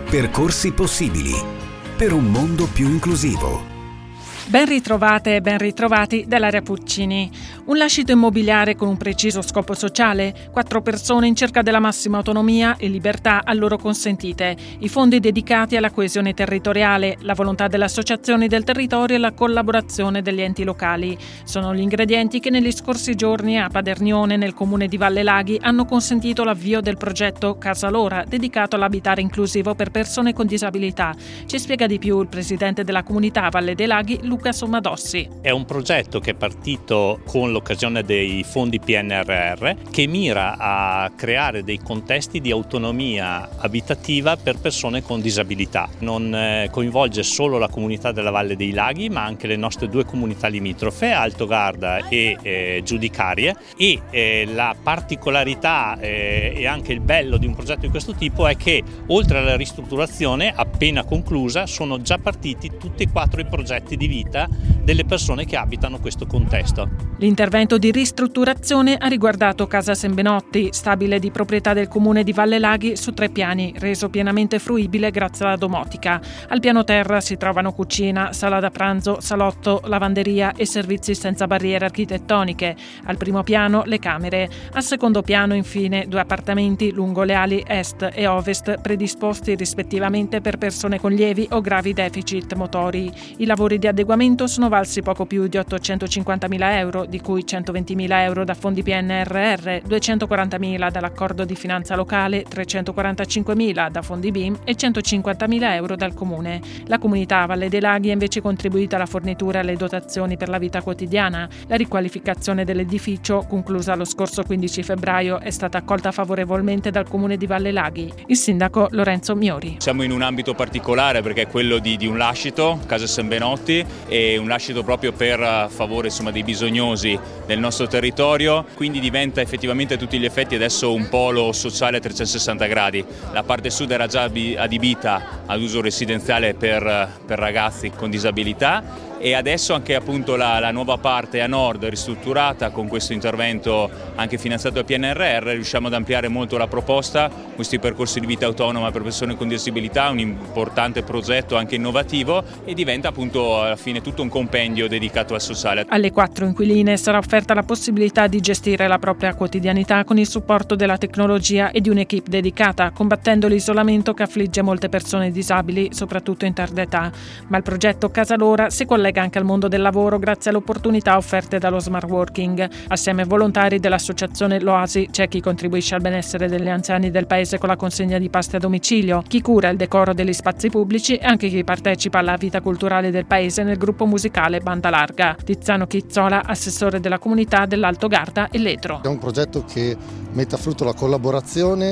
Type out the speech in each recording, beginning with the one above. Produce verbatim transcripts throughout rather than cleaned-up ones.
Percorsi possibili per un mondo più inclusivo. Ben ritrovate e ben ritrovati dall'area Puccini. Un lascito immobiliare con un preciso scopo sociale, quattro persone in cerca della massima autonomia e libertà a loro consentite, i fondi dedicati alla coesione territoriale, la volontà delle associazioni del territorio e la collaborazione degli enti locali. Sono gli ingredienti che negli scorsi giorni a Padernione, nel comune di Valle Laghi, hanno consentito l'avvio del progetto Casa Lora, dedicato all'abitare inclusivo per persone con disabilità. Ci spiega di più il presidente della comunità Valle dei Laghi, Luca Sommadossi. È un progetto che è partito con l'occasione dei fondi P N R R, che mira a creare dei contesti di autonomia abitativa per persone con disabilità. Non eh, coinvolge solo la comunità della Valle dei Laghi, ma anche le nostre due comunità limitrofe, Alto Garda e eh, Giudicarie, e eh, la particolarità eh, e anche il bello di un progetto di questo tipo è che oltre alla ristrutturazione appena conclusa sono già partiti tutti e quattro i progetti di vita delle persone che abitano questo contesto. L'intervento di ristrutturazione ha riguardato Casa Sembenotti, stabile di proprietà del comune di Valle Laghi su tre piani, reso pienamente fruibile grazie alla domotica. Al piano terra si trovano cucina, sala da pranzo, salotto, lavanderia e servizi senza barriere architettoniche. Al primo piano le camere. Al secondo piano infine due appartamenti lungo le ali est e ovest predisposti rispettivamente per persone con lievi o gravi deficit motori. I lavori di adeguamento sono valsi poco più di ottocentocinquantamila euro, di cui centoventimila euro da fondi P N R R, duecentoquarantamila dall'accordo di finanza locale, trecentoquarantacinquemila da fondi B I M e centocinquantamila euro dal comune. La comunità Valle dei Laghi ha invece contribuito alla fornitura e alle dotazioni per la vita quotidiana. La riqualificazione dell'edificio, conclusa lo scorso quindici febbraio, è stata accolta favorevolmente dal comune di Valle Laghi. Il sindaco Lorenzo Miori. Siamo in un ambito particolare perché è quello di, di un lascito, Casa Sembenotti, e un lascito proprio per favore insomma, dei bisognosi del nostro territorio, quindi diventa effettivamente a tutti gli effetti adesso un polo sociale a trecentosessanta gradi. La parte sud era già adibita ad uso residenziale per, per ragazzi con disabilità e adesso anche appunto la, la nuova parte a nord ristrutturata con questo intervento anche finanziato dal P N R R riusciamo ad ampliare molto la proposta, questi percorsi di vita autonoma per persone con disabilità, un importante progetto anche innovativo e diventa appunto alla fine tutto un compendio dedicato al sociale. Alle quattro inquiline sarà offerta la possibilità di gestire la propria quotidianità con il supporto della tecnologia e di un'equipe dedicata, combattendo l'isolamento che affligge molte persone disabili, soprattutto in tarda età. Ma il progetto Casa Lora si collega anche al mondo del lavoro grazie alle opportunità offerte dallo smart working. Assieme ai volontari dell'associazione L'Oasi c'è chi contribuisce al benessere degli anziani del paese con la consegna di paste a domicilio, chi cura il decoro degli spazi pubblici e anche chi partecipa alla vita culturale del paese nel gruppo musicale Banda Larga. Tiziano Chizzola, assessore della comunità dell'Alto Garda e Letro. È un progetto che mette a frutto la collaborazione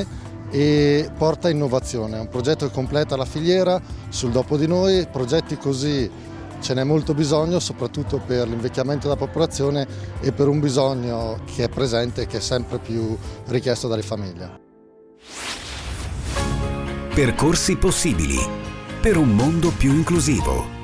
e porta innovazione, è un progetto che completa la filiera sul dopo di noi, progetti così ce n'è molto bisogno, soprattutto per l'invecchiamento della popolazione e per un bisogno che è presente e che è sempre più richiesto dalle famiglie. Percorsi possibili per un mondo più inclusivo.